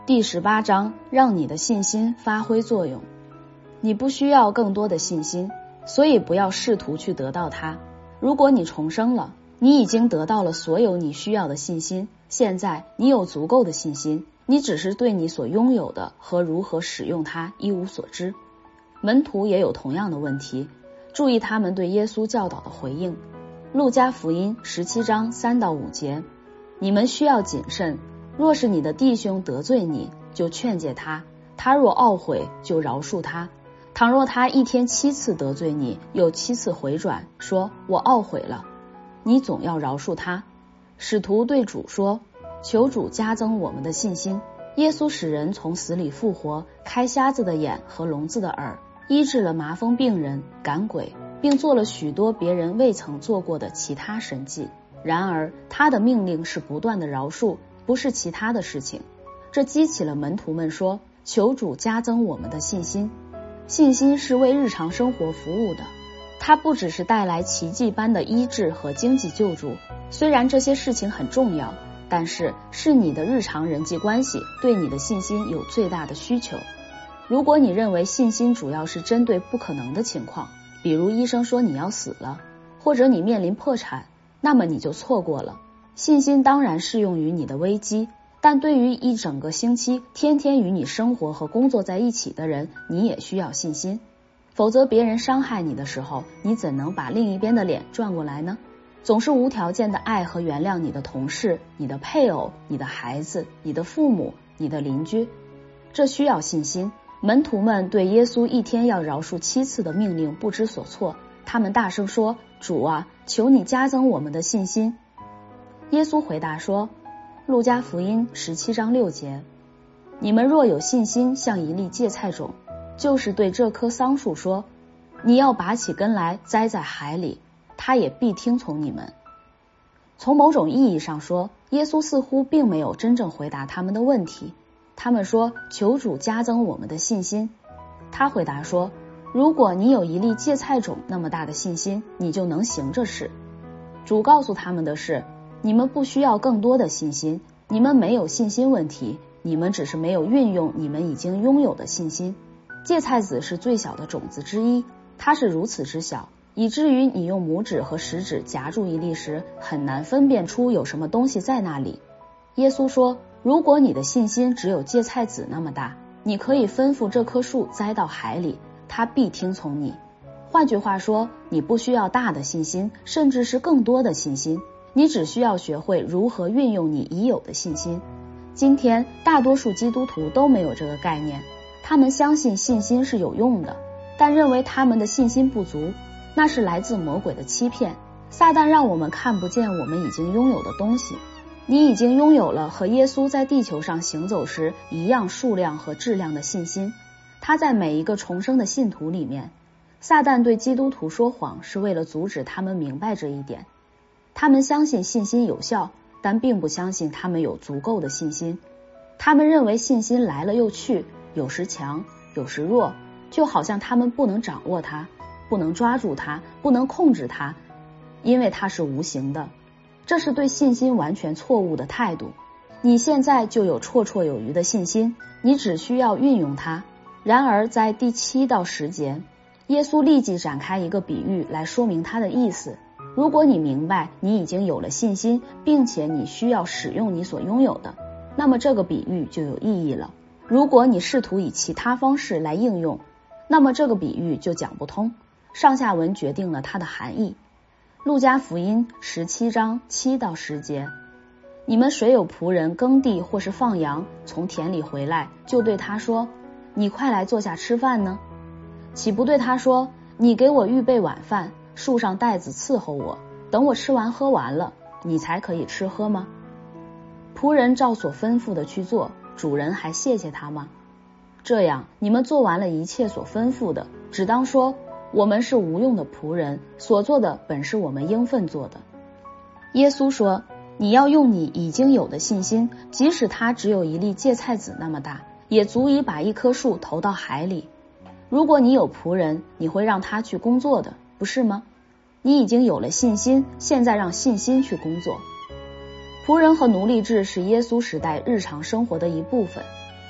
第18章，让你的信心发挥作用。你不需要更多的信心，所以不要试图去得到它。如果你重生了，你已经得到了所有你需要的信心，现在你有足够的信心，你只是对你所拥有的和如何使用它一无所知。门徒也有同样的问题，注意他们对耶稣教导的回应。路加福音17章3到5节，你们需要谨慎，若是你的弟兄得罪你，就劝诫他，他若懊悔，就饶恕他。倘若他一天7次得罪你，又7次回转，说我懊悔了，你总要饶恕他。使徒对主说，求主加增我们的信心。耶稣使人从死里复活，开瞎子的眼和聋子的耳，医治了麻风病人，赶鬼，并做了许多别人未曾做过的其他神迹。然而他的命令是不断的饶恕，不是其他的事情。这激起了门徒们说，求主加增我们的信心。信心是为日常生活服务的，它不只是带来奇迹般的医治和经济救助，虽然这些事情很重要，但是你的日常人际关系对你的信心有最大的需求。如果你认为信心主要是针对不可能的情况，比如医生说你要死了，或者你面临破产，那么你就错过了。信心当然适用于你的危机，但对于一整个星期天天与你生活和工作在一起的人，你也需要信心。否则别人伤害你的时候，你怎能把另一边的脸转过来呢？总是无条件的爱和原谅你的同事、你的配偶、你的孩子、你的父母、你的邻居，这需要信心。门徒们对耶稣一天要饶恕7次的命令不知所措，他们大声说，主啊，求你加增我们的信心。耶稣回答说，路加福音17章6节，你们若有信心像一粒芥菜种，就是对这棵桑树说，你要拔起根来栽在海里，他也必听从你们。从某种意义上说，耶稣似乎并没有真正回答他们的问题。他们说，求主加增我们的信心。他回答说，如果你有一粒芥菜种那么大的信心，你就能行这事。主告诉他们的是，你们不需要更多的信心，你们没有信心问题，你们只是没有运用你们已经拥有的信心。芥菜籽是最小的种子之一，它是如此之小，以至于你用拇指和食指夹住一粒时，很难分辨出有什么东西在那里。耶稣说，如果你的信心只有芥菜籽那么大，你可以吩咐这棵树栽到海里，它必听从你。换句话说，你不需要大的信心，甚至是更多的信心，你只需要学会如何运用你已有的信心。今天大多数基督徒都没有这个概念，他们相信信心是有用的，但认为他们的信心不足，那是来自魔鬼的欺骗。撒旦让我们看不见我们已经拥有的东西。你已经拥有了和耶稣在地球上行走时一样数量和质量的信心，他在每一个重生的信徒里面。撒旦对基督徒说谎，是为了阻止他们明白这一点。他们相信信心有效，但并不相信他们有足够的信心。他们认为信心来了又去，有时强，有时弱，就好像他们不能掌握它，不能抓住它，不能控制它，因为它是无形的。这是对信心完全错误的态度。你现在就有绰绰有余的信心，你只需要运用它。然而在第7到10节，耶稣立即展开一个比喻来说明他的意思。如果你明白你已经有了信心，并且你需要使用你所拥有的，那么这个比喻就有意义了。如果你试图以其他方式来应用，那么这个比喻就讲不通。上下文决定了它的含义。路加福音17章7到10节，你们谁有仆人耕地或是放羊，从田里回来，就对他说，你快来坐下吃饭呢？岂不对他说，你给我预备晚饭，束上带子伺候我，等我吃完喝完了，你才可以吃喝吗？仆人照所吩咐的去做，主人还谢谢他吗？这样你们做完了一切所吩咐的，只当说，我们是无用的仆人，所做的本是我们应分做的。耶稣说，你要用你已经有的信心，即使它只有一粒芥菜籽那么大，也足以把一棵树投到海里。如果你有仆人，你会让他去工作的，不是吗？你已经有了信心，现在让信心去工作。仆人和奴隶制是耶稣时代日常生活的一部分。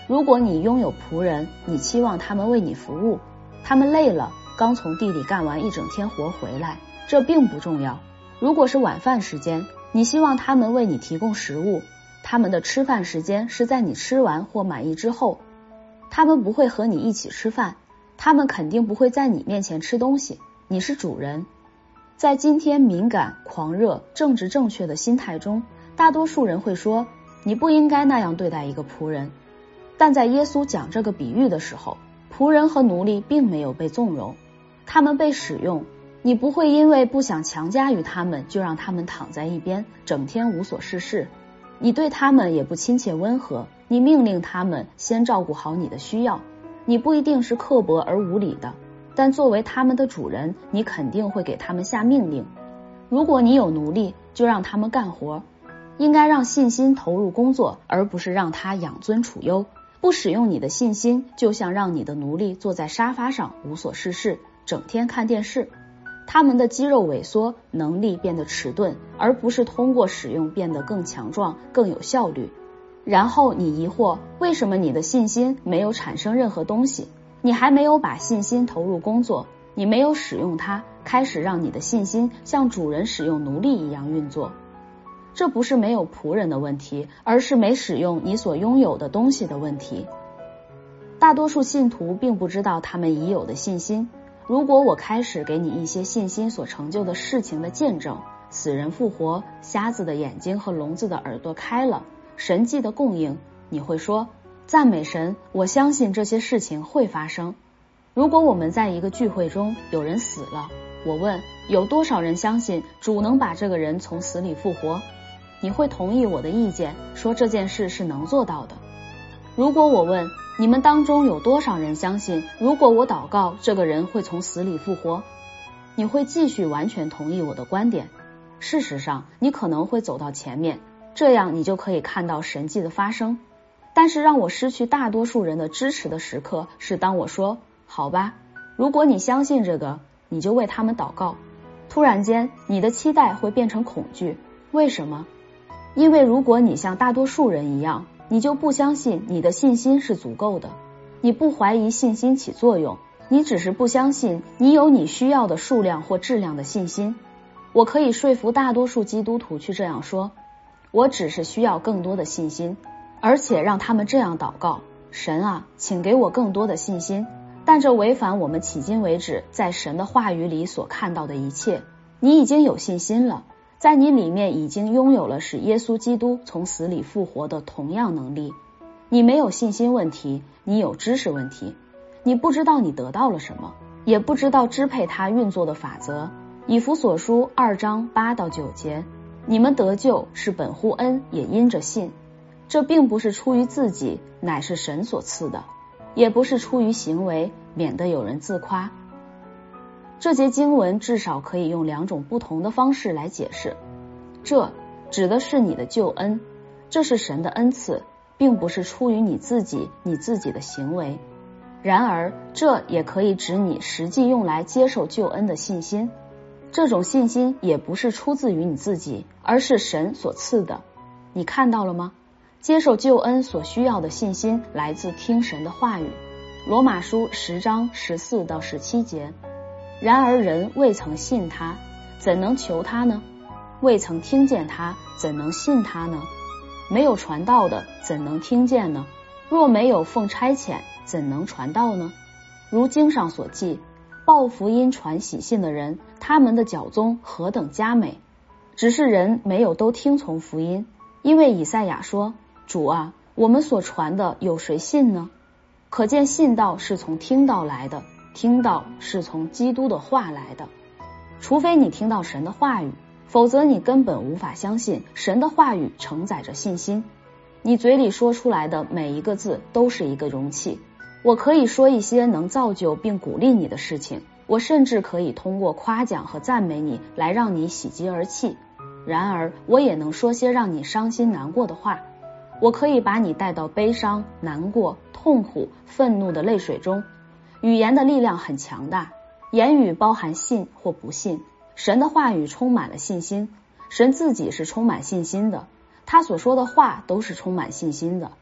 如果你拥有仆人，你期望他们为你服务，他们累了，刚从地里干完一整天活回来，这并不重要。如果是晚饭时间，你希望他们为你提供食物，他们的吃饭时间是在你吃完或满意之后，他们不会和你一起吃饭，他们肯定不会在你面前吃东西，你是主人。在今天敏感、狂热、政治正确的心态中，大多数人会说，你不应该那样对待一个仆人。但在耶稣讲这个比喻的时候，仆人和奴隶并没有被纵容，他们被使用。你不会因为不想强加于他们，就让他们躺在一边，整天无所事事。你对他们也不亲切温和，你命令他们先照顾好你的需要。你不一定是刻薄而无理的，但作为他们的主人，你肯定会给他们下命令。如果你有奴隶，就让他们干活，应该让信心投入工作，而不是让他养尊处优。不使用你的信心，就像让你的奴隶坐在沙发上无所事事，整天看电视。他们的肌肉萎缩，能力变得迟钝，而不是通过使用变得更强壮、更有效率。然后你疑惑，为什么你的信心没有产生任何东西？你还没有把信心投入工作，你没有使用它，开始让你的信心像主人使用奴隶一样运作。这不是没有仆人的问题，而是没使用你所拥有的东西的问题。大多数信徒并不知道他们已有的信心。如果我开始给你一些信心所成就的事情的见证，死人复活，瞎子的眼睛和聋子的耳朵开了，神迹的供应，你会说，赞美神，我相信这些事情会发生。如果我们在一个聚会中有人死了，我问，有多少人相信主能把这个人从死里复活？你会同意我的意见，说这件事是能做到的。如果我问，你们当中有多少人相信，如果我祷告，这个人会从死里复活？你会继续完全同意我的观点。事实上，你可能会走到前面，这样你就可以看到神迹的发生。但是让我失去大多数人的支持的时刻，是当我说，好吧，如果你相信这个，你就为他们祷告。突然间，你的期待会变成恐惧。为什么？因为如果你像大多数人一样，你就不相信你的信心是足够的，你不怀疑信心起作用，你只是不相信你有你需要的数量或质量的信心。我可以说服大多数基督徒去这样说，我只是需要更多的信心，而且让他们这样祷告，神啊，请给我更多的信心。但这违反我们迄今为止在神的话语里所看到的一切。你已经有信心了，在你里面已经拥有了使耶稣基督从死里复活的同样能力。你没有信心问题，你有知识问题。你不知道你得到了什么，也不知道支配它运作的法则。以弗所书2章8到9节，你们得救是本乎恩，也因着信。这并不是出于自己，乃是神所赐的，也不是出于行为，免得有人自夸。这节经文至少可以用2种不同的方式来解释。这指的是你的救恩，这是神的恩赐，并不是出于你自己的行为。然而，这也可以指你实际用来接受救恩的信心。这种信心也不是出自于你自己，而是神所赐的。你看到了吗？接受救恩所需要的信心来自听神的话语。罗马书10章14到17节。然而人未曾信他，怎能求他呢？未曾听见他，怎能信他呢？没有传道的，怎能听见呢？若没有奉差遣，怎能传道呢？如经上所记，报福音传喜信的人，他们的脚踪何等佳美！只是人没有都听从福音，因为以赛亚说，主啊，我们所传的有谁信呢？可见信道是从听道来的，听道是从基督的话来的。除非你听到神的话语，否则你根本无法相信神的话语承载着信心。你嘴里说出来的每一个字都是一个容器。我可以说一些能造就并鼓励你的事情，我甚至可以通过夸奖和赞美你来让你喜极而泣。然而我也能说些让你伤心难过的话，我可以把你带到悲伤、难过、痛苦、愤怒的泪水中。语言的力量很强大，言语包含信或不信。神的话语充满了信心，神自己是充满信心的，他所说的话都是充满信心的。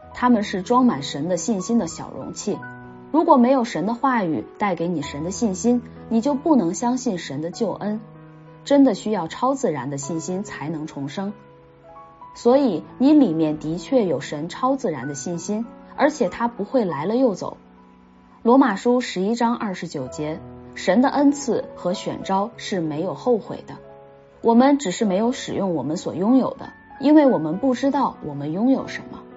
它们是装满神的信心的小容器。如果没有神的话语带给你神的信心，你就不能相信神的救恩。真的需要超自然的信心才能重生。所以你里面的确有神超自然的信心，而且它不会来了又走。罗马书11章29节，神的恩赐和选召是没有后悔的。我们只是没有使用我们所拥有的，因为我们不知道我们拥有什么。